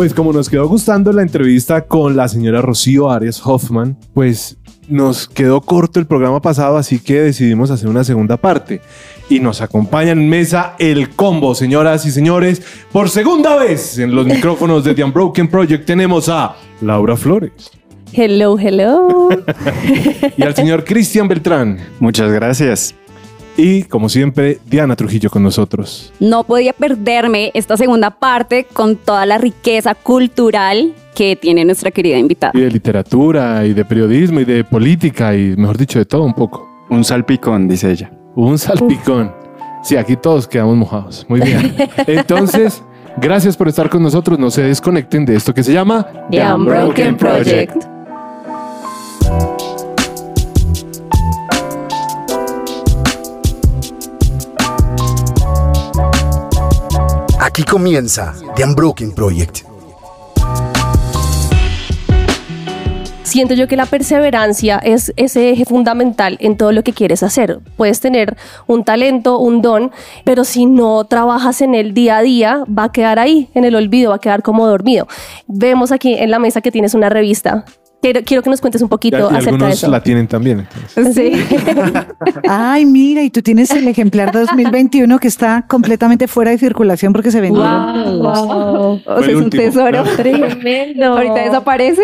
Pues como nos quedó gustando la entrevista con la señora Rocío Arias Hoffman, pues nos quedó corto el programa pasado, así que decidimos hacer una segunda parte. Y nos acompaña en mesa el combo, señoras y señores. Por segunda vez en los micrófonos de The Unbroken Project tenemos a Laura Flores. Hello, hello. Y al señor Cristian Beltrán. Muchas gracias. Y como siempre, Diana Trujillo con nosotros. No podía perderme esta segunda parte con toda la riqueza cultural que tiene nuestra querida invitada. Y de literatura, y de periodismo, y de política, y mejor dicho, de todo un poco. Un salpicón, dice ella. Un salpicón. Sí, aquí todos quedamos mojados. Muy bien. Entonces, gracias por estar con nosotros. No se desconecten de esto que se llama The Unbroken Project. Aquí comienza The Unbroken Project. Siento yo que la perseverancia es ese eje fundamental en todo lo que quieres hacer. Puedes tener un talento, un don, pero si no trabajas en él día a día, va a quedar ahí, en el olvido, va a quedar como dormido. Vemos aquí en la mesa que tienes una revista. Quiero que nos cuentes un poquito acerca de eso. Algunos la tienen también. Entonces. Sí. Ay, mira, y tú tienes el ejemplar 2021 que está completamente fuera de circulación porque se vendieron. Wow. O sea, es un tesoro tremendo. Ahorita desaparece.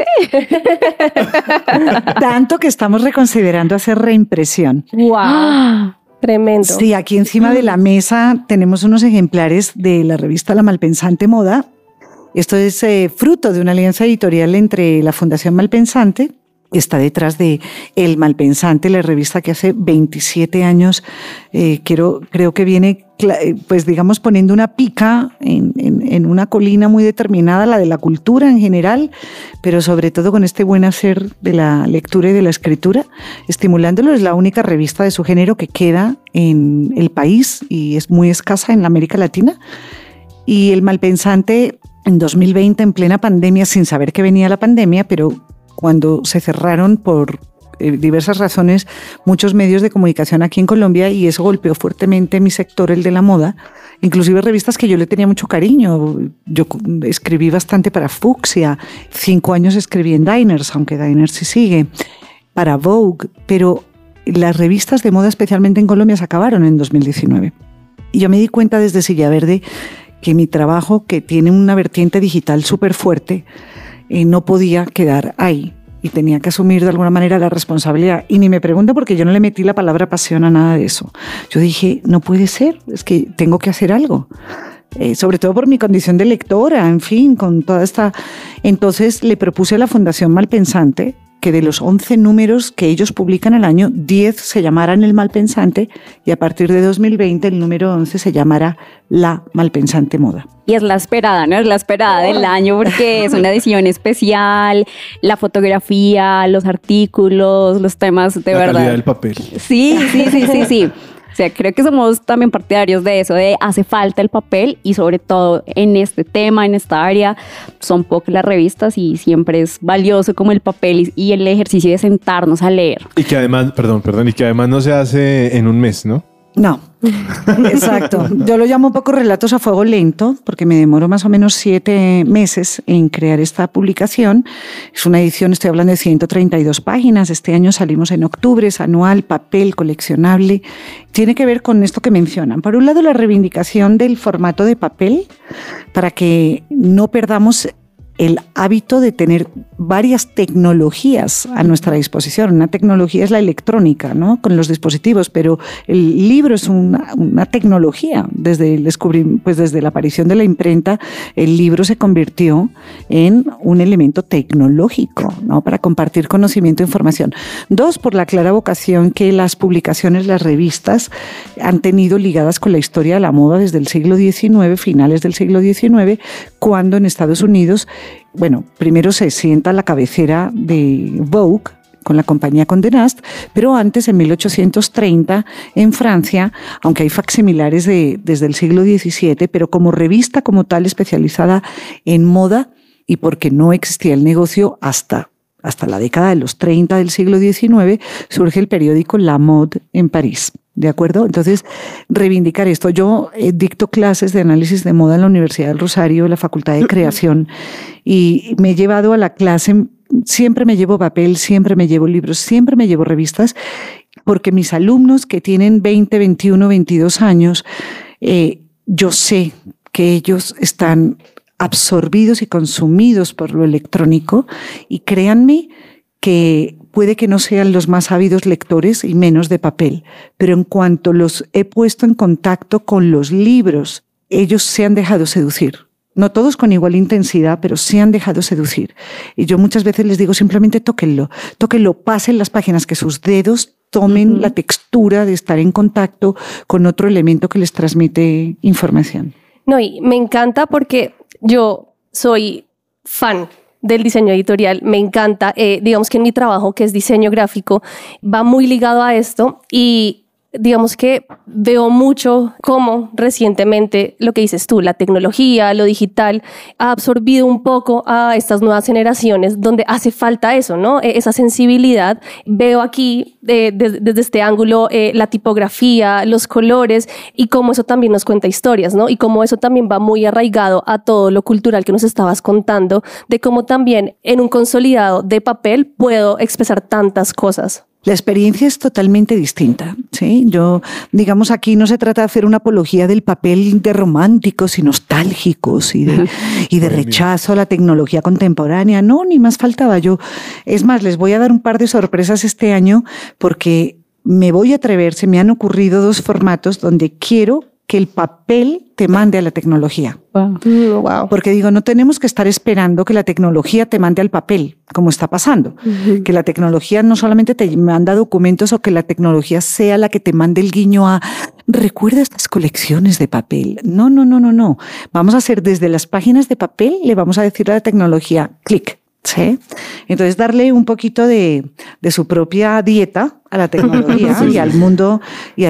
Tanto que estamos reconsiderando hacer reimpresión. Wow. Tremendo. Sí, aquí encima de la mesa tenemos unos ejemplares de la revista La Malpensante Moda. Esto es fruto de una alianza editorial entre la Fundación Malpensante, que está detrás de El Malpensante, la revista que hace 27 años, creo que viene, pues digamos, poniendo una pica en una colina muy determinada, la de la cultura en general, pero sobre todo con este buen hacer de la lectura y de la escritura, estimulándolo. Es la única revista de su género que queda en el país y es muy escasa en la América Latina. Y El Malpensante, en 2020, en plena pandemia, sin saber que venía la pandemia, pero cuando se cerraron por diversas razones muchos medios de comunicación aquí en Colombia, y eso golpeó fuertemente mi sector, el de la moda, inclusive revistas que yo le tenía mucho cariño. Yo escribí bastante para Fucsia, 5 años escribí en Diners, aunque Diners sí sigue, para Vogue, pero las revistas de moda, especialmente en Colombia, se acabaron en 2019. Y yo me di cuenta desde Silla Verde que mi trabajo, que tiene una vertiente digital súper fuerte, no podía quedar ahí y tenía que asumir de alguna manera la responsabilidad. Y ni me pregunto porque yo no le metí la palabra pasión a nada de eso. Yo dije, no puede ser, es que tengo que hacer algo. Sobre todo por mi condición de lectora, en fin, con toda esta... Entonces le propuse a la Fundación Malpensante que de los 11 números que ellos publican al año, 10 se llamaran El Malpensante, y a partir de 2020 el número 11 se llamará La Malpensante Moda. Y es la esperada, ¿no? Es la esperada del año porque es una edición especial, la fotografía, los artículos, los temas de verdad. La calidad del papel. Sí. O sea, creo que somos también partidarios de eso, de hace falta el papel, y sobre todo en este tema, en esta área, son pocas las revistas y siempre es valioso como el papel y el ejercicio de sentarnos a leer. Y que además, y que además no se hace en un mes, ¿no? No, exacto. Yo lo llamo un poco relatos a fuego lento porque me demoro más o menos 7 meses en crear esta publicación. Es una edición, estoy hablando de 132 páginas. Este año salimos en octubre, es anual, papel, coleccionable. Tiene que ver con esto que mencionan. Por un lado, la reivindicación del formato de papel para que no perdamos el hábito de tener varias tecnologías a nuestra disposición. Una tecnología es la electrónica, ¿no? Con los dispositivos, pero el libro es una tecnología. Desde la aparición de la imprenta, el libro se convirtió en un elemento tecnológico, ¿no? Para compartir conocimiento e información. 2, por la clara vocación que las publicaciones, las revistas, han tenido ligadas con la historia de la moda desde el siglo XIX, finales del siglo XIX, cuando en Estados Unidos, primero se sienta la cabecera de Vogue con la compañía Condé Nast, pero antes, en 1830, en Francia, aunque hay facsimilares desde el siglo XVII, pero como revista como tal especializada en moda, y porque no existía el negocio hasta hasta la década de los 30 del siglo XIX, surge el periódico La Mode en París. ¿De acuerdo? Entonces, reivindicar esto. Yo dicto clases de análisis de moda en la Universidad del Rosario, en la Facultad de Creación, y me he llevado a la clase, siempre me llevo papel, siempre me llevo libros, siempre me llevo revistas, porque mis alumnos que tienen 20, 21, 22 años, yo sé que ellos están absorbidos y consumidos por lo electrónico, y créanme que puede que no sean los más ávidos lectores y menos de papel, pero en cuanto los he puesto en contacto con los libros, ellos se han dejado seducir. No todos con igual intensidad, pero se han dejado seducir. Y yo muchas veces les digo simplemente tóquenlo, pasen las páginas, que sus dedos tomen la textura de estar en contacto con otro elemento que les transmite información. No, y me encanta porque yo soy fan del diseño editorial, me encanta, digamos que en mi trabajo, que es diseño gráfico, va muy ligado a esto, y digamos que veo mucho cómo recientemente lo que dices tú, la tecnología, lo digital, ha absorbido un poco a estas nuevas generaciones donde hace falta eso, ¿no? Esa sensibilidad. Veo aquí desde este ángulo la tipografía, los colores, y cómo eso también nos cuenta historias, ¿no? Y cómo eso también va muy arraigado a todo lo cultural que nos estabas contando, de cómo también en un consolidado de papel puedo expresar tantas cosas. La experiencia es totalmente distinta, ¿sí? Yo, digamos, aquí no se trata de hacer una apología del papel de románticos y nostálgicos y de rechazo a la tecnología contemporánea. No, ni más faltaba. Es más, les voy a dar un par de sorpresas este año, porque me voy a atrever, se me han ocurrido 2 formatos donde quiero que el papel te mande a la tecnología. Wow. Porque digo, no tenemos que estar esperando que la tecnología te mande al papel, como está pasando. Que la tecnología no solamente te manda documentos, o que la tecnología sea la que te mande el guiño a recuerda estas colecciones de papel. No. Vamos a hacer desde las páginas de papel, le vamos a decir a la tecnología, clic. ¿Sí? Entonces, darle un poquito de su propia dieta a la tecnología y al mundo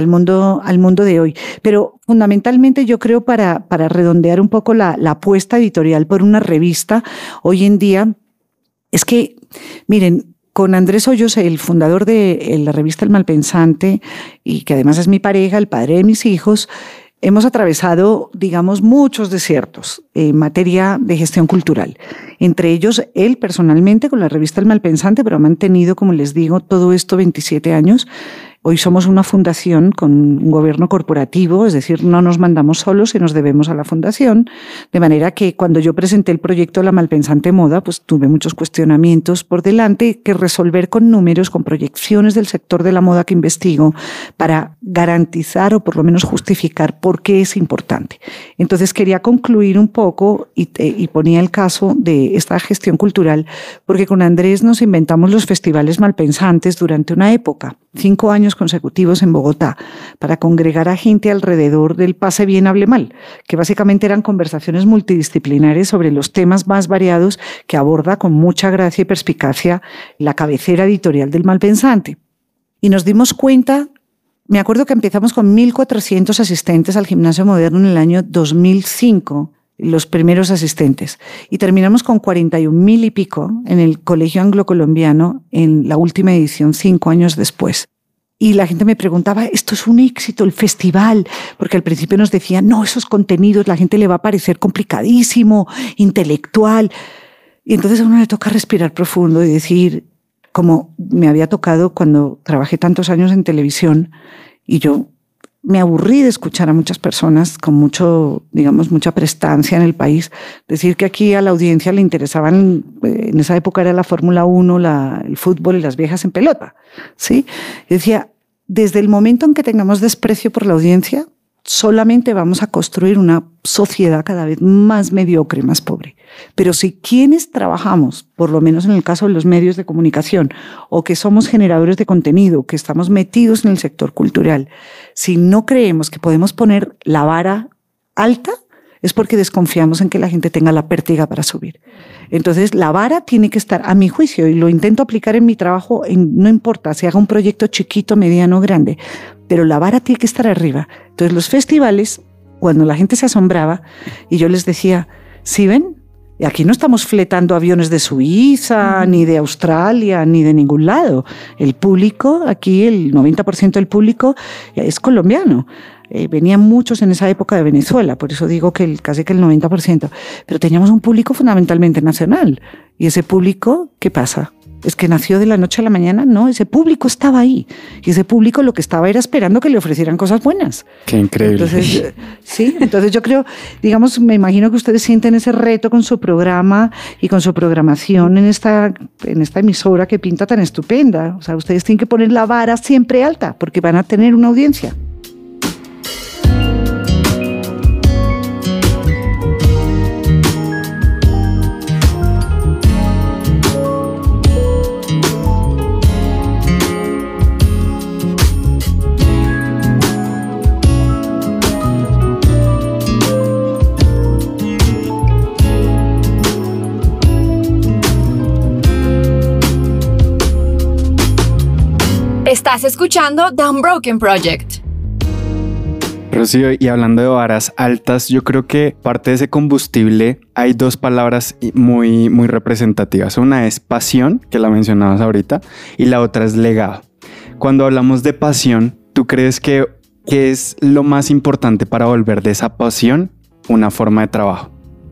de hoy. Pero fundamentalmente yo creo, para redondear un poco la apuesta editorial por una revista hoy en día, es que, miren, con Andrés Hoyos, el fundador de la revista El Malpensante, y que además es mi pareja, el padre de mis hijos, hemos atravesado, digamos, muchos desiertos en materia de gestión cultural. Entre ellos, él personalmente con la revista El Malpensante, pero ha mantenido, como les digo, todo esto 27 años. Hoy somos una fundación con un gobierno corporativo, es decir, no nos mandamos solos y nos debemos a la fundación, de manera que cuando yo presenté el proyecto de La Malpensante Moda, pues tuve muchos cuestionamientos por delante que resolver con números, con proyecciones del sector de la moda que investigo, para garantizar o por lo menos justificar por qué es importante. Entonces quería concluir un poco y ponía el caso de esta gestión cultural, porque con Andrés nos inventamos los festivales malpensantes durante una época, 5 años consecutivos en Bogotá, para congregar a gente alrededor del pase bien, hable mal, que básicamente eran conversaciones multidisciplinares sobre los temas más variados que aborda con mucha gracia y perspicacia la cabecera editorial del Malpensante. Y nos dimos cuenta, me acuerdo que empezamos con 1.400 asistentes al Gimnasio Moderno en el año 2005, los primeros asistentes, y terminamos con 41.000 y pico en el Colegio Anglo-Colombiano en la última edición, 5 años después. Y la gente me preguntaba, ¿esto es un éxito, el festival? Porque al principio nos decían, no, esos contenidos, la gente le va a parecer complicadísimo, intelectual. Y entonces a uno le toca respirar profundo y decir, como me había tocado cuando trabajé tantos años en televisión, y yo me aburrí de escuchar a muchas personas con mucha prestancia en el país decir que aquí a la audiencia le interesaban, en esa época era la Fórmula 1, el fútbol y las viejas en pelota, ¿sí? Yo decía, desde el momento en que tengamos desprecio por la audiencia, solamente vamos a construir una sociedad cada vez más mediocre, más pobre. Pero si quienes trabajamos, por lo menos en el caso de los medios de comunicación, o que somos generadores de contenido, que estamos metidos en el sector cultural, si no creemos que podemos poner la vara alta, es porque desconfiamos en que la gente tenga la pértiga para subir. Entonces, la vara tiene que estar, a mi juicio, y lo intento aplicar en mi trabajo, no importa si haga un proyecto chiquito, mediano o grande, pero la vara tiene que estar arriba. Entonces, los festivales, cuando la gente se asombraba, y yo les decía, ¿sí ven? Aquí no estamos fletando aviones de Suiza, ni de Australia, ni de ningún lado. El público, aquí el 90% del público es colombiano. Venían muchos en esa época de Venezuela, por eso digo que casi que el 90%. Pero teníamos un público fundamentalmente nacional. Y ese público, ¿qué pasa? ¿Es que nació de la noche a la mañana? No, ese público estaba ahí. Y ese público lo que estaba era esperando que le ofrecieran cosas buenas. Qué increíble. Entonces, sí, entonces yo creo, digamos, me imagino que ustedes sienten ese reto con su programa y con su programación en esta emisora que pinta tan estupenda. O sea, ustedes tienen que poner la vara siempre alta porque van a tener una audiencia. Estás escuchando The Unbroken Project. Rocío, y hablando de varas altas, yo creo que parte de ese combustible hay dos palabras muy, muy representativas. Una es pasión, que la mencionabas ahorita, y la otra es legado. Cuando hablamos de pasión, ¿tú crees que es lo más importante para volver de esa pasión una forma de trabajo?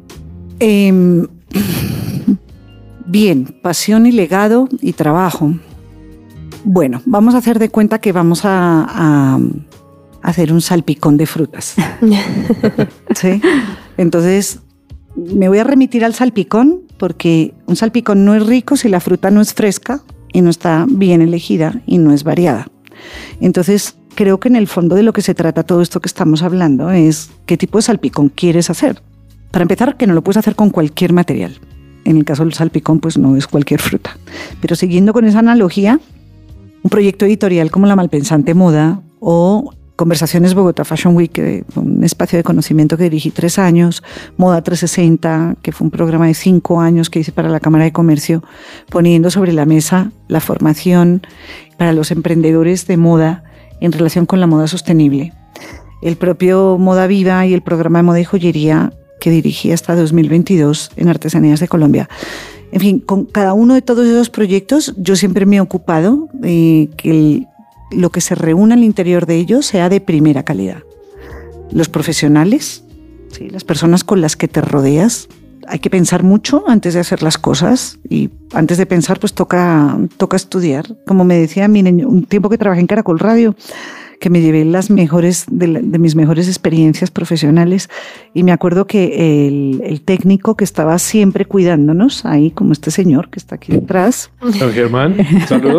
Bien, pasión y legado y trabajo. Bueno, vamos a hacer de cuenta que vamos a hacer un salpicón de frutas. ¿Sí? Entonces, me voy a remitir al salpicón porque un salpicón no es rico si la fruta no es fresca y no está bien elegida y no es variada. Entonces, creo que en el fondo de lo que se trata todo esto que estamos hablando es qué tipo de salpicón quieres hacer. Para empezar, que no lo puedes hacer con cualquier material. En el caso del salpicón, pues no es cualquier fruta. Pero siguiendo con esa analogía, un proyecto editorial como La Malpensante Moda o Conversaciones Bogotá Fashion Week, un espacio de conocimiento que dirigí 3 años, Moda 360, que fue un programa de 5 años que hice para la Cámara de Comercio, poniendo sobre la mesa la formación para los emprendedores de moda en relación con la moda sostenible. El propio Moda Viva y el programa de moda y joyería que dirigí hasta 2022 en Artesanías de Colombia. En fin, con cada uno de todos esos proyectos yo siempre me he ocupado de que lo que se reúna al interior de ellos sea de primera calidad. Los profesionales, ¿sí? Las personas con las que te rodeas, hay que pensar mucho antes de hacer las cosas y antes de pensar pues toca estudiar. Como me decía, miren, un tiempo que trabajé en Caracol Radio, que me llevé las mejores de mis mejores experiencias profesionales y me acuerdo que el técnico que estaba siempre cuidándonos ahí, como este señor que está aquí detrás, Don Germán, saludo.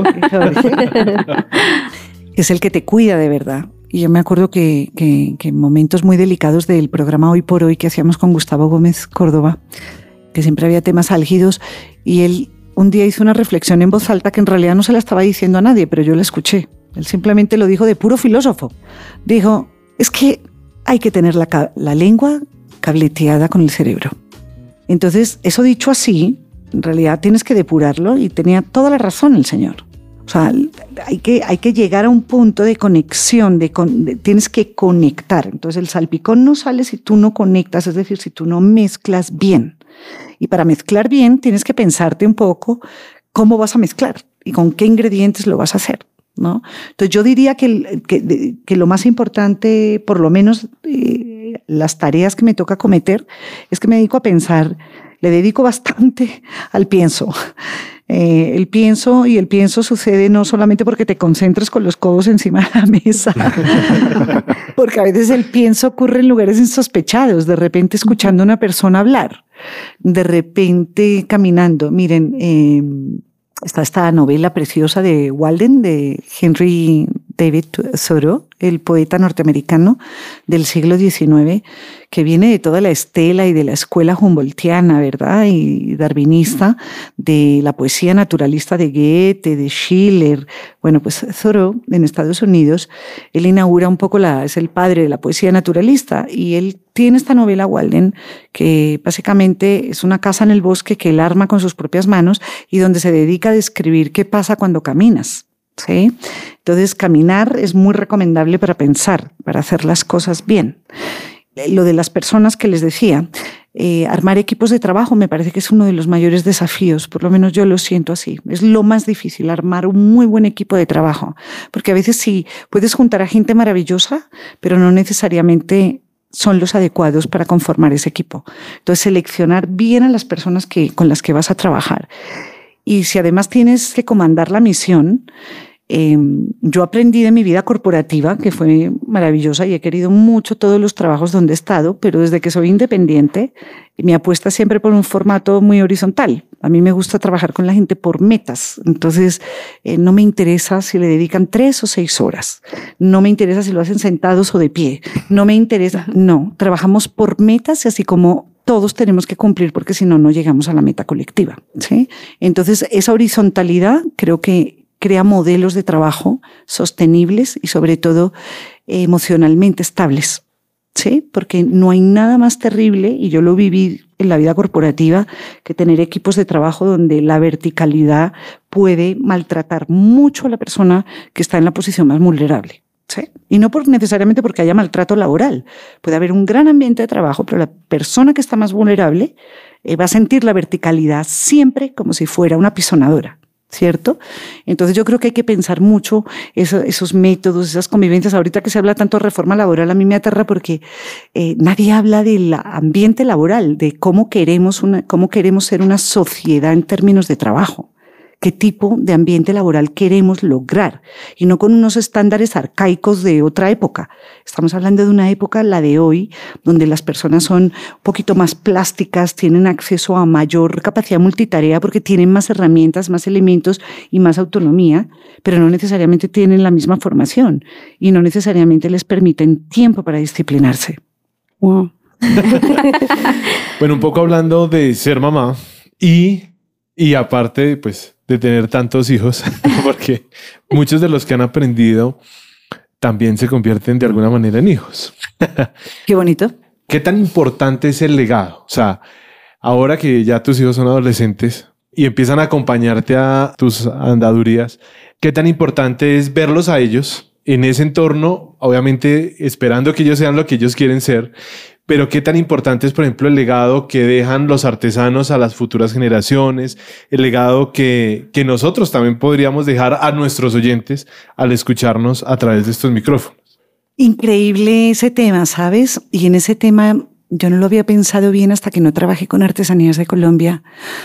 Es el que te cuida de verdad. Y yo me acuerdo que en momentos muy delicados del programa Hoy por Hoy que hacíamos con Gustavo Gómez Córdoba, que siempre había temas álgidos, y él un día hizo una reflexión en voz alta que en realidad no se la estaba diciendo a nadie, pero yo la escuché. Él simplemente lo dijo de puro filósofo. Dijo, es que hay que tener la lengua cableteada con el cerebro. Entonces, eso dicho así, en realidad tienes que depurarlo y tenía toda la razón el señor. O sea, hay que llegar a un punto de conexión, tienes que conectar. Entonces, el salpicón no sale si tú no conectas, es decir, si tú no mezclas bien. Y para mezclar bien, tienes que pensarte un poco cómo vas a mezclar y con qué ingredientes lo vas a hacer, ¿no? Entonces yo diría que lo más importante, por lo menos las tareas que me toca cometer, es que me dedico a pensar, le dedico bastante al pienso. El pienso sucede no solamente porque te concentres con los codos encima de la mesa, porque a veces el pienso ocurre en lugares insospechados, de repente escuchando a una persona hablar, de repente caminando. Miren, está esta novela preciosa de Walden, de Henry David Thoreau, el poeta norteamericano del siglo XIX, que viene de toda la estela y de la escuela humboldtiana, ¿verdad? Y darwinista, de la poesía naturalista de Goethe, de Schiller. Bueno, pues Thoreau, en Estados Unidos, él inaugura un poco es el padre de la poesía naturalista, y él tiene esta novela Walden, que básicamente es una casa en el bosque que él arma con sus propias manos y donde se dedica a describir qué pasa cuando caminas. ¿Sí? Entonces, caminar es muy recomendable para pensar, para hacer las cosas bien. Lo de las personas que les decía, Armar equipos de trabajo me parece que es uno de los mayores desafíos, por lo menos yo lo siento así. Es lo más difícil, armar un muy buen equipo de trabajo, porque a veces sí puedes juntar a gente maravillosa, pero no necesariamente son los adecuados para conformar ese equipo. Entonces, seleccionar bien a las personas con las que vas a trabajar. Y si además tienes que comandar la misión, yo aprendí de mi vida corporativa, que fue maravillosa, y he querido mucho todos los trabajos donde he estado, pero desde que soy independiente, mi apuesta siempre por un formato muy horizontal. A mí me gusta trabajar con la gente por metas. Entonces, no me interesa si le dedican 3 o 6 horas. No me interesa si lo hacen sentados o de pie. No me interesa. No, trabajamos por metas y así como todos tenemos que cumplir, porque si no, no llegamos a la meta colectiva, ¿sí? Entonces, esa horizontalidad creo que crea modelos de trabajo sostenibles y sobre todo emocionalmente estables, ¿sí? Porque no hay nada más terrible, y yo lo viví en la vida corporativa, que tener equipos de trabajo donde la verticalidad puede maltratar mucho a la persona que está en la posición más vulnerable, ¿sí? Y no necesariamente porque haya maltrato laboral. Puede haber un gran ambiente de trabajo, pero la persona que está más vulnerable va a sentir la verticalidad siempre como si fuera una pisonadora, ¿cierto? Entonces yo creo que hay que pensar mucho esos métodos, esas convivencias. Ahorita que se habla tanto de reforma laboral, a mí me aterra porque nadie habla del ambiente laboral, de cómo queremos ser una sociedad en términos de trabajo. ¿Qué tipo de ambiente laboral queremos lograr? Y no con unos estándares arcaicos de otra época. Estamos hablando de una época, la de hoy, donde las personas son un poquito más plásticas, tienen acceso a mayor capacidad multitarea porque tienen más herramientas, más elementos y más autonomía, pero no necesariamente tienen la misma formación y no necesariamente les permiten tiempo para disciplinarse. Wow. Bueno, un poco hablando de ser mamá y aparte, pues, de tener tantos hijos, porque muchos de los que han aprendido también se convierten de alguna manera en hijos. Qué bonito. ¿Qué tan importante es el legado? O sea, ahora que ya tus hijos son adolescentes y empiezan a acompañarte a tus andadurías, ¿qué tan importante es verlos a ellos en ese entorno? Obviamente esperando que ellos sean lo que ellos quieren ser, pero qué tan importante es, por ejemplo, el legado que dejan los artesanos a las futuras generaciones, el legado que nosotros también podríamos dejar a nuestros oyentes al escucharnos a través de estos micrófonos. Increíble ese tema, ¿sabes? Y en ese tema yo no lo había pensado bien hasta que no trabajé con Artesanías de Colombia,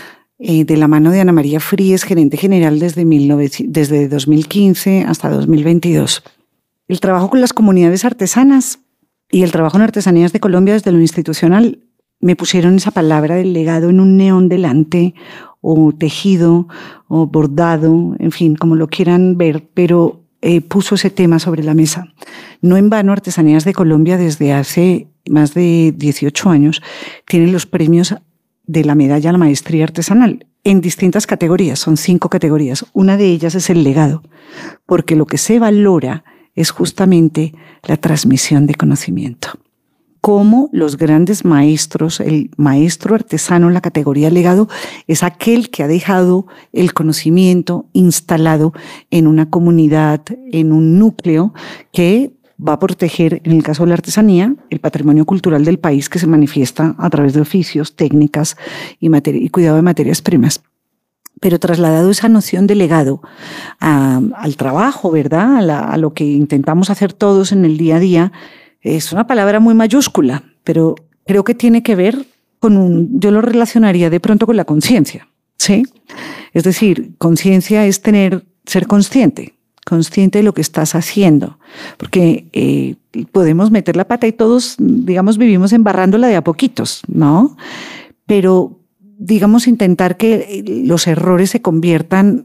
de la mano de Ana María Fríes, gerente general desde 2015 hasta 2022. El trabajo con las comunidades artesanas y el trabajo en Artesanías de Colombia desde lo institucional me pusieron esa palabra del legado en un neón delante, o tejido, o bordado, en fin, como lo quieran ver, pero puso ese tema sobre la mesa. No en vano, Artesanías de Colombia desde hace más de 18 años tiene los premios de la medalla a la maestría artesanal en distintas categorías, son 5 categorías. Una de ellas es el legado, porque lo que se valora es justamente la transmisión de conocimiento. Cómo los grandes maestros, el maestro artesano en la categoría legado es aquel que ha dejado el conocimiento instalado en una comunidad, en un núcleo que va a proteger, en el caso de la artesanía, el patrimonio cultural del país, que se manifiesta a través de oficios, técnicas y cuidado de materias primas. Pero trasladado esa noción de legado al trabajo, ¿verdad? A lo que intentamos hacer todos en el día a día, es una palabra muy mayúscula, pero creo que tiene que ver yo lo relacionaría de pronto con la conciencia, ¿sí? Es decir, conciencia es ser consciente de lo que estás haciendo, porque podemos meter la pata y todos, digamos, vivimos embarrándola de a poquitos, ¿no? Pero digamos, intentar que los errores se conviertan,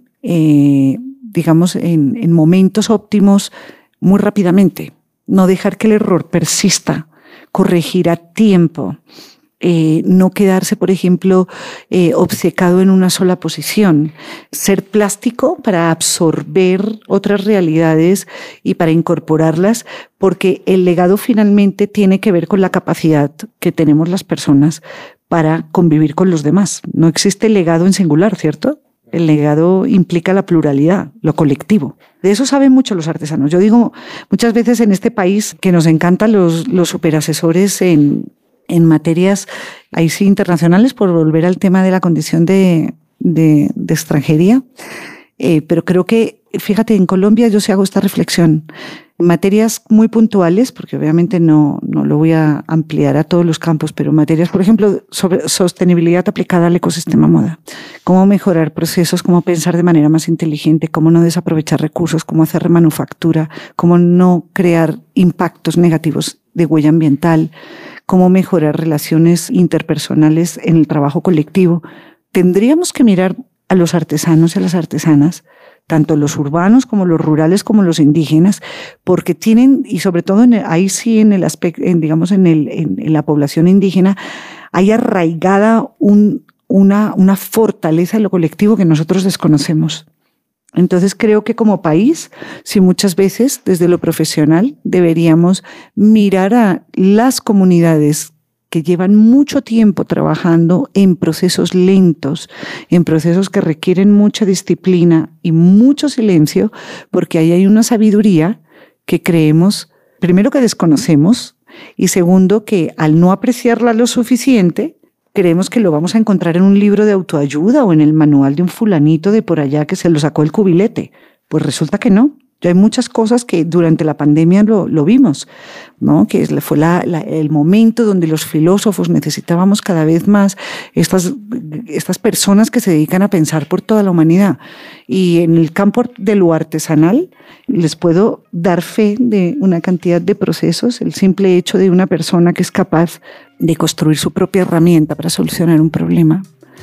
digamos, en momentos óptimos muy rápidamente. No dejar que el error persista, corregir a tiempo, no quedarse, por ejemplo, obcecado en una sola posición. Ser plástico para absorber otras realidades y para incorporarlas, porque el legado finalmente tiene que ver con la capacidad que tenemos las personas para convivir con los demás. No existe legado en singular, ¿cierto? El legado implica la pluralidad, lo colectivo. De eso saben mucho los artesanos. Yo digo muchas veces en este país que nos encantan los superasesores en materias ahí sí internacionales, por volver al tema de la condición de extranjería. Pero creo que, fíjate, en Colombia yo sí hago esta reflexión. Materias muy puntuales, porque obviamente no lo voy a ampliar a todos los campos, pero materias, por ejemplo, sobre sostenibilidad aplicada al ecosistema moda. Cómo mejorar procesos, cómo pensar de manera más inteligente, cómo no desaprovechar recursos, cómo hacer remanufactura, cómo no crear impactos negativos de huella ambiental, cómo mejorar relaciones interpersonales en el trabajo colectivo. Tendríamos que mirar a los artesanos y a las artesanas, tanto los urbanos como los rurales como los indígenas, porque tienen, y sobre todo ahí sí en el aspecto, digamos en la población indígena, hay arraigada una fortaleza en lo colectivo que nosotros desconocemos. Entonces creo que como país, sí, muchas veces desde lo profesional deberíamos mirar a las comunidades que llevan mucho tiempo trabajando en procesos lentos, en procesos que requieren mucha disciplina y mucho silencio, porque ahí hay una sabiduría que creemos, primero, que desconocemos, y segundo, que al no apreciarla lo suficiente, creemos que lo vamos a encontrar en un libro de autoayuda o en el manual de un fulanito de por allá que se lo sacó el cubilete. Pues resulta que no. Hay muchas cosas que durante la pandemia lo vimos, ¿no? Que fue el momento donde los filósofos necesitábamos cada vez más estas personas que se dedican a pensar por toda la humanidad. Y en el campo de lo artesanal les puedo dar fe de una cantidad de procesos. El simple hecho de una persona que es capaz de construir su propia herramienta para solucionar un problema,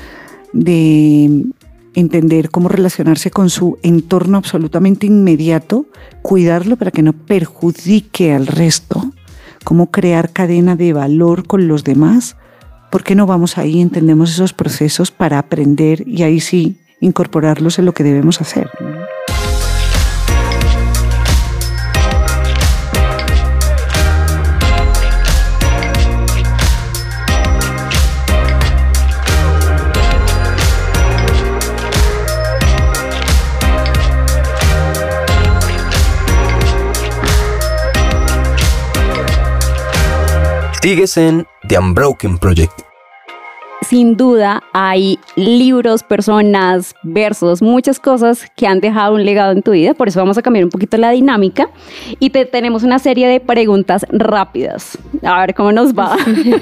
de entender cómo relacionarse con su entorno absolutamente inmediato, cuidarlo para que no perjudique al resto, cómo crear cadena de valor con los demás. ¿Por qué no vamos ahí, entendemos esos procesos para aprender y ahí sí incorporarlos en lo que debemos hacer, ¿no? Sigues en The Unbroken Project. Sin duda hay libros, personas, versos, muchas cosas que han dejado un legado en tu vida. Por eso vamos a cambiar un poquito la dinámica y tenemos una serie de preguntas rápidas. A ver cómo nos va.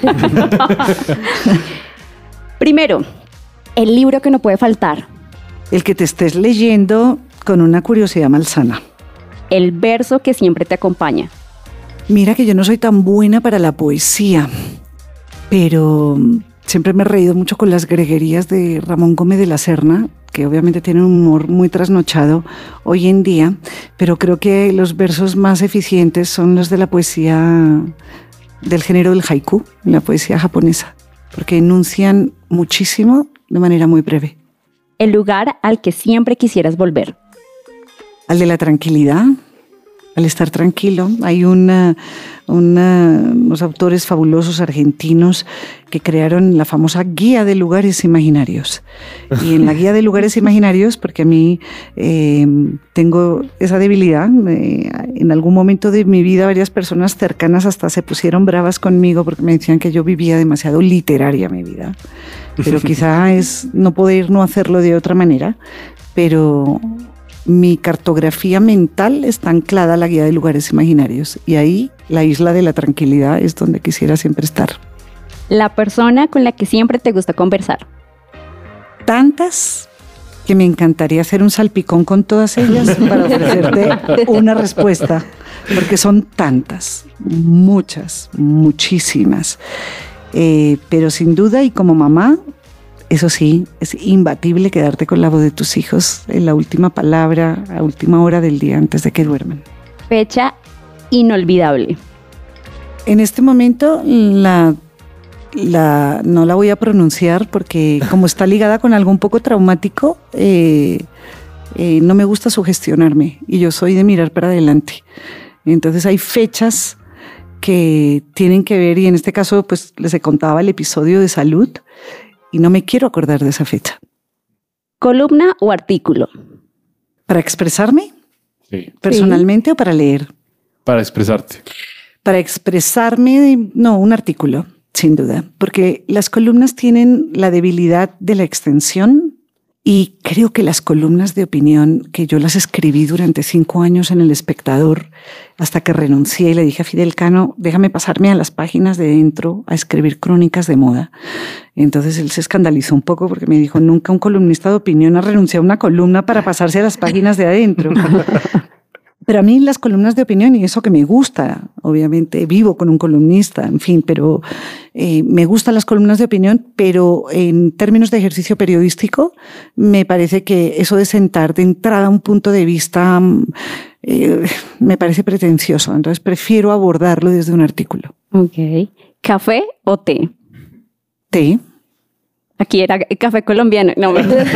Primero, el libro que no puede faltar. El que te estés leyendo con una curiosidad malsana. El verso que siempre te acompaña. Mira que yo no soy tan buena para la poesía, pero siempre me he reído mucho con las greguerías de Ramón Gómez de la Serna, que obviamente tiene un humor muy trasnochado hoy en día, pero creo que los versos más eficientes son los de la poesía del género del haiku, la poesía japonesa, porque enuncian muchísimo de manera muy breve. El lugar al que siempre quisieras volver. Al de la tranquilidad. Al estar tranquilo. Hay unos autores fabulosos argentinos que crearon la famosa Guía de Lugares Imaginarios. Y en la Guía de Lugares Imaginarios, porque a mí tengo esa debilidad, en algún momento de mi vida varias personas cercanas hasta se pusieron bravas conmigo porque me decían que yo vivía demasiado literaria mi vida. Pero quizá es no poder no hacerlo de otra manera, pero mi cartografía mental está anclada a la Guía de Lugares Imaginarios y ahí la isla de la tranquilidad es donde quisiera siempre estar. La persona con la que siempre te gusta conversar. Tantas que me encantaría hacer un salpicón con todas ellas para ofrecerte una respuesta, porque son tantas, muchas, muchísimas. Pero sin duda y como mamá, eso sí, es imbatible quedarte con la voz de tus hijos en la última palabra, a última hora del día antes de que duerman. Fecha inolvidable. En este momento no la voy a pronunciar porque como está ligada con algo un poco traumático, no me gusta sugestionarme y yo soy de mirar para adelante. Entonces hay fechas que tienen que ver, y en este caso pues les contaba el episodio de salud, y no me quiero acordar de esa fecha. ¿Columna o artículo? ¿Para expresarme? Sí. ¿Personalmente o para leer? Para expresarte. Para expresarme, no, un artículo. sin duda, porque las columnas tienen la debilidad de la extensión y creo que las columnas de opinión, que yo las escribí durante 5 años en El Espectador, hasta que renuncié y le dije a Fidel Cano, déjame pasarme a las páginas de dentro a escribir crónicas de moda. Entonces él se escandalizó un poco porque me dijo, nunca un columnista de opinión ha renunciado a una columna para pasarse a las páginas de adentro. Pero a mí las columnas de opinión, y eso que me gusta, obviamente vivo con un columnista, en fin, pero me gustan las columnas de opinión, pero en términos de ejercicio periodístico, me parece que eso de sentar de entrada un punto de vista me parece pretencioso. Entonces prefiero abordarlo desde un artículo. Ok. ¿Café o té? Té. Aquí era café colombiano. No,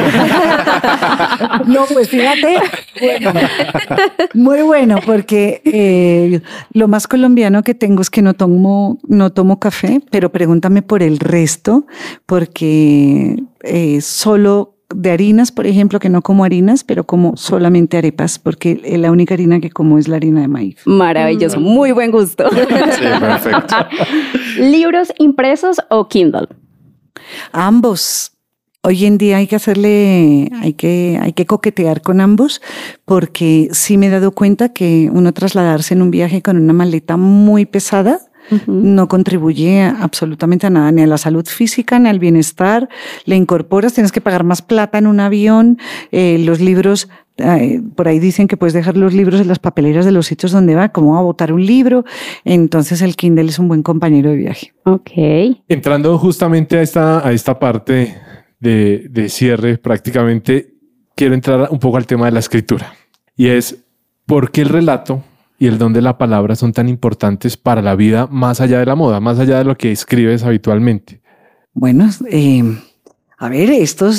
no, pues fíjate, bueno, muy bueno, porque lo más colombiano que tengo es que no tomo café, pero pregúntame por el resto, porque solo de harinas, por ejemplo, que no como harinas, pero como solamente arepas, porque la única harina que como es la harina de maíz. Maravilloso, muy buen gusto. Sí, perfecto. ¿Libros impresos o Kindle? Ambos. Hoy en día hay que coquetear con ambos, porque sí me he dado cuenta que uno trasladarse en un viaje con una maleta muy pesada no contribuye absolutamente a nada, ni a la salud física, ni al bienestar. Le incorporas, tienes que pagar más plata en un avión, los libros, por ahí dicen que puedes dejar los libros en las papeleras de los sitios donde va, ¿cómo va a botar un libro? Entonces el Kindle es un buen compañero de viaje. Ok. Entrando justamente a esta parte de cierre, prácticamente quiero entrar un poco al tema de la escritura. Y es, ¿por qué el relato y el don de la palabra son tan importantes para la vida más allá de la moda, más allá de lo que escribes habitualmente? Bueno, a ver,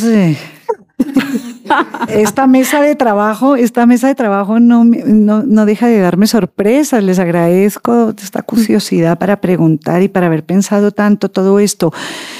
esta mesa de trabajo no deja de darme sorpresas. Les agradezco esta curiosidad para preguntar y para haber pensado tanto todo esto.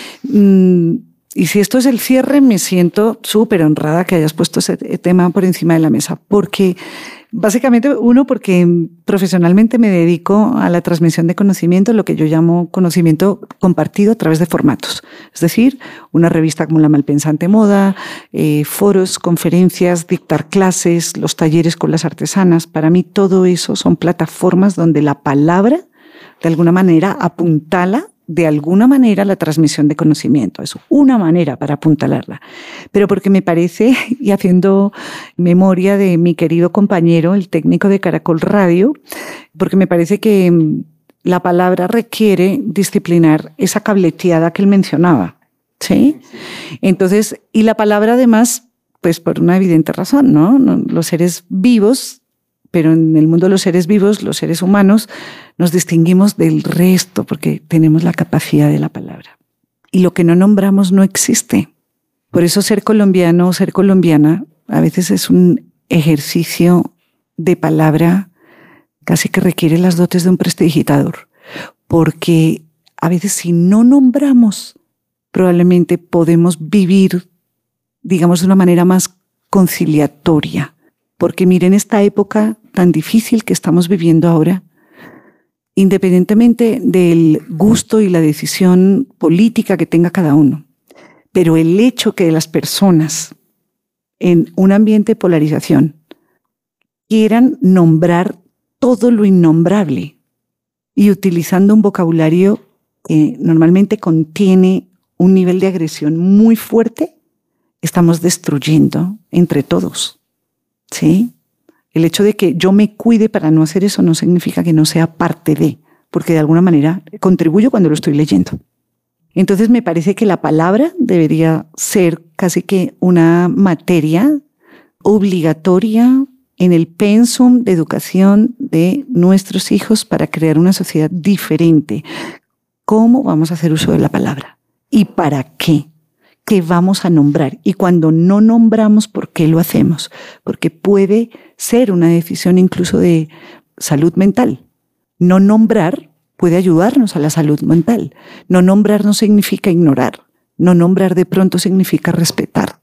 Y si esto es el cierre, me siento súper honrada que hayas puesto ese tema por encima de la mesa, porque básicamente, porque profesionalmente me dedico a la transmisión de conocimiento, lo que yo llamo conocimiento compartido a través de formatos. Es decir, una revista como La Malpensante Moda, foros, conferencias, dictar clases, los talleres con las artesanas. Para mí todo eso son plataformas donde la palabra, de alguna manera, apuntala de alguna manera la transmisión de conocimiento. Es una manera para apuntalarla. Pero porque me parece, y haciendo memoria de mi querido compañero, el técnico de Caracol Radio, porque me parece que la palabra requiere disciplinar esa cableteada que él mencionaba. ¿Sí? Entonces, y la palabra además, pues por una evidente razón, ¿no? Los seres vivos, pero en el mundo de los seres vivos, los seres humanos, nos distinguimos del resto porque tenemos la capacidad de la palabra. Y lo que no nombramos no existe. Por eso ser colombiano o ser colombiana a veces es un ejercicio de palabra casi que requiere las dotes de un prestidigitador. Porque a veces si no nombramos, probablemente podemos vivir, digamos, de una manera más conciliatoria. Porque miren esta época tan difícil que estamos viviendo ahora, independientemente del gusto y la decisión política que tenga cada uno, pero el hecho que las personas en un ambiente de polarización quieran nombrar todo lo innombrable y utilizando un vocabulario que normalmente contiene un nivel de agresión muy fuerte, estamos destruyendo entre todos. ¿Sí? El hecho de que yo me cuide para no hacer eso no significa que no sea parte de, porque de alguna manera contribuyo cuando lo estoy leyendo. Entonces me parece que la palabra debería ser casi que una materia obligatoria en el pensum de educación de nuestros hijos para crear una sociedad diferente. ¿Cómo vamos a hacer uso de la palabra? ¿Y para qué? ¿Qué vamos a nombrar? Y cuando no nombramos, ¿por qué lo hacemos? Porque puede ser una decisión incluso de salud mental. No nombrar puede ayudarnos a la salud mental. No nombrar no significa ignorar. No nombrar de pronto significa respetar.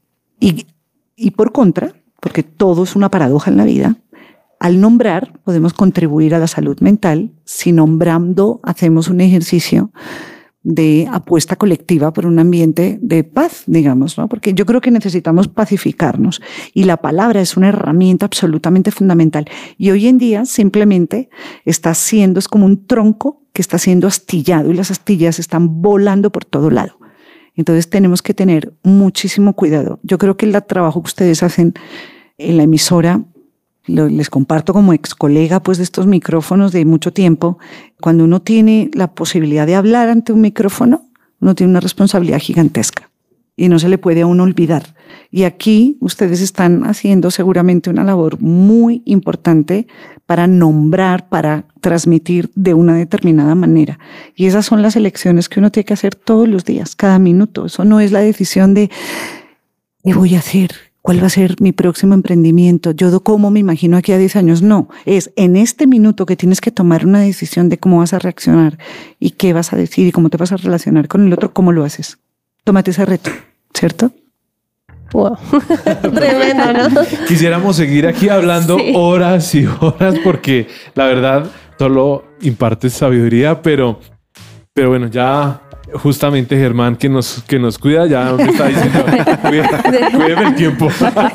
Y por contra, porque todo es una paradoja en la vida, al nombrar podemos contribuir a la salud mental. Si nombrando hacemos un ejercicio de apuesta colectiva por un ambiente de paz, digamos, ¿no? Porque yo creo que necesitamos pacificarnos y la palabra es una herramienta absolutamente fundamental. Y hoy en día simplemente es como un tronco que está siendo astillado y las astillas están volando por todo lado. Entonces tenemos que tener muchísimo cuidado. Yo creo que el trabajo que ustedes hacen en la emisora, les comparto como ex colega pues, de estos micrófonos de mucho tiempo. Cuando uno tiene la posibilidad de hablar ante un micrófono, uno tiene una responsabilidad gigantesca y no se le puede a uno olvidar. Y aquí ustedes están haciendo seguramente una labor muy importante para nombrar, para transmitir de una determinada manera. Y esas son las elecciones que uno tiene que hacer todos los días, cada minuto. Eso no es la decisión de ¿qué voy a hacer? ¿Cuál va a ser mi próximo emprendimiento? ¿Yo cómo me imagino aquí a 10 años? No, es en este minuto que tienes que tomar una decisión de cómo vas a reaccionar y qué vas a decir y cómo te vas a relacionar con el otro, cómo lo haces. Tómate ese reto, ¿cierto? Wow. Tremendo, ¿no? Quisiéramos seguir aquí hablando horas y horas porque la verdad solo impartes sabiduría, pero bueno, ya... Justamente Germán que nos cuida ya me está diciendo cuídeme el tiempo.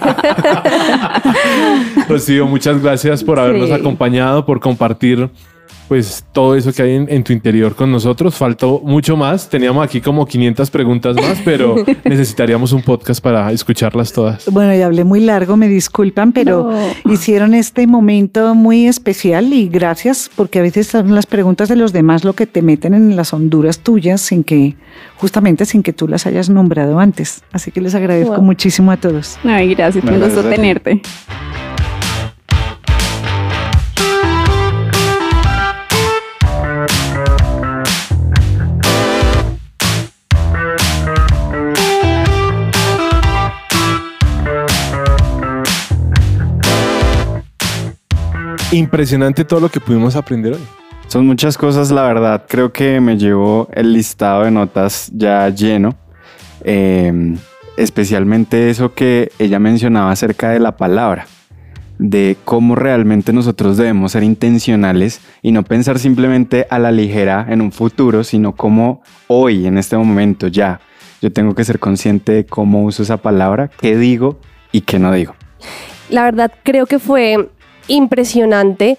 Rocío, muchas gracias por habernos acompañado, por compartir pues todo eso que hay en tu interior con nosotros. Faltó mucho más. Teníamos aquí como 500 preguntas más, pero necesitaríamos un podcast para escucharlas todas. Bueno, ya hablé muy largo, me disculpan, pero hicieron este momento muy especial y gracias, porque a veces son las preguntas de los demás lo que te meten en las honduras tuyas sin que tú las hayas nombrado antes. Así que les agradezco muchísimo a todos. Ay, gracias, me gustó tenerte. Impresionante todo lo que pudimos aprender hoy. Son muchas cosas, la verdad. Creo que me llevo el listado de notas ya lleno. Especialmente eso que ella mencionaba acerca de la palabra. De cómo realmente nosotros debemos ser intencionales y no pensar simplemente a la ligera en un futuro, sino como hoy, en este momento, ya. Yo tengo que ser consciente de cómo uso esa palabra, qué digo y qué no digo. La verdad, creo que fue impresionante.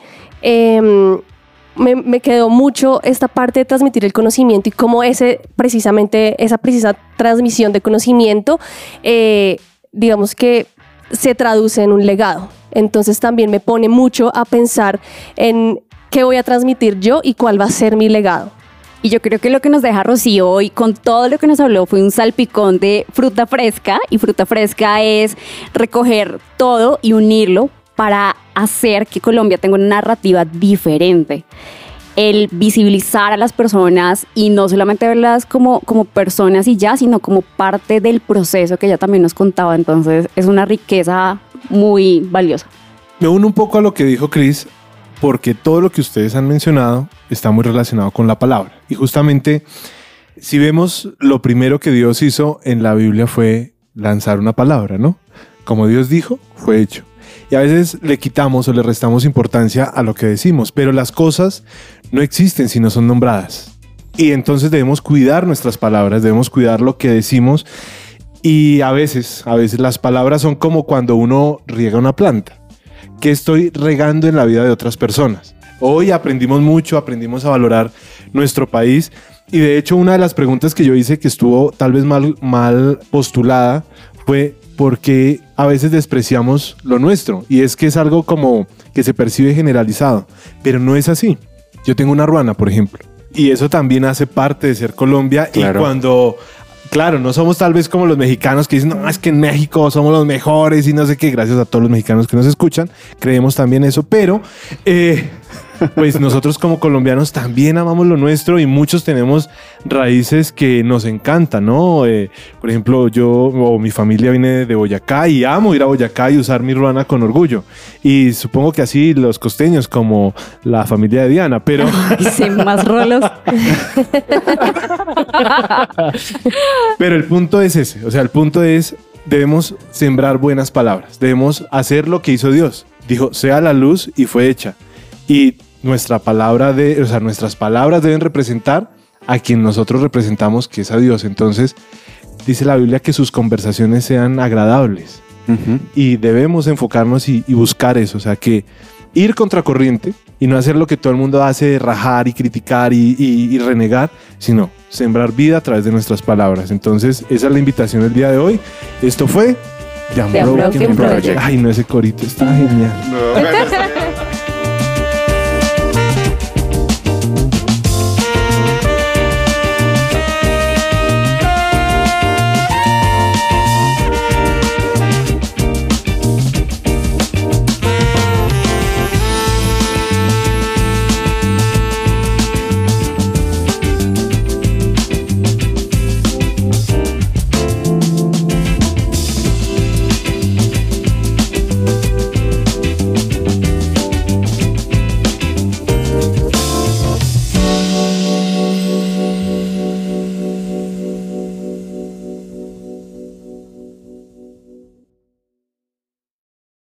Me quedó mucho esta parte de transmitir el conocimiento y cómo esa precisa transmisión de conocimiento, digamos que se traduce en un legado. Entonces también me pone mucho a pensar en qué voy a transmitir yo y cuál va a ser mi legado. Y yo creo que lo que nos deja Rocío hoy con todo lo que nos habló fue un salpicón de fruta fresca, y fruta fresca es recoger todo y unirlo para hacer que Colombia tenga una narrativa diferente. El visibilizar a las personas y no solamente verlas como personas y ya, sino como parte del proceso que ella también nos contaba. Entonces es una riqueza muy valiosa. Me uno un poco a lo que dijo Cris, porque todo lo que ustedes han mencionado está muy relacionado con la palabra. Y justamente, si vemos, lo primero que Dios hizo en la Biblia fue lanzar una palabra, ¿no? Como Dios dijo, fue hecho. Y a veces le quitamos o le restamos importancia a lo que decimos, pero las cosas no existen si no son nombradas. Y entonces debemos cuidar nuestras palabras, debemos cuidar lo que decimos. Y a veces las palabras son como cuando uno riega una planta. ¿Qué estoy regando en la vida de otras personas? Hoy aprendimos mucho, aprendimos a valorar nuestro país. Y de hecho, una de las preguntas que yo hice que estuvo tal vez mal postulada fue ¿por qué a veces despreciamos lo nuestro? Y es que es algo como que se percibe generalizado, pero no es así. Yo tengo una ruana, por ejemplo, y eso también hace parte de ser Colombia. Claro. Y cuando... Claro, no somos tal vez como los mexicanos que dicen, no, es que en México somos los mejores y no sé qué. Gracias a todos los mexicanos que nos escuchan, creemos también eso. Pero, pues nosotros como colombianos también amamos lo nuestro y muchos tenemos raíces que nos encantan, ¿no? Por ejemplo, yo o mi familia viene de Boyacá y amo ir a Boyacá y usar mi ruana con orgullo. Y supongo que así los costeños como la familia de Diana, pero... Dicen más rolos. Pero el punto es ese, o sea, el punto es, debemos sembrar buenas palabras, debemos hacer lo que hizo Dios. Dijo, sea la luz y fue hecha. Y nuestras palabras deben representar a quien nosotros representamos, que es a Dios. Entonces, dice la Biblia que sus conversaciones sean agradables. Y debemos enfocarnos y buscar eso. O sea, que ir contracorriente y no hacer lo que todo el mundo hace, rajar y criticar y renegar, sino sembrar vida a través de nuestras palabras. Entonces, esa es la invitación del día de hoy. Esto fue The Unbroken Project. Ay, no, ese corito está genial.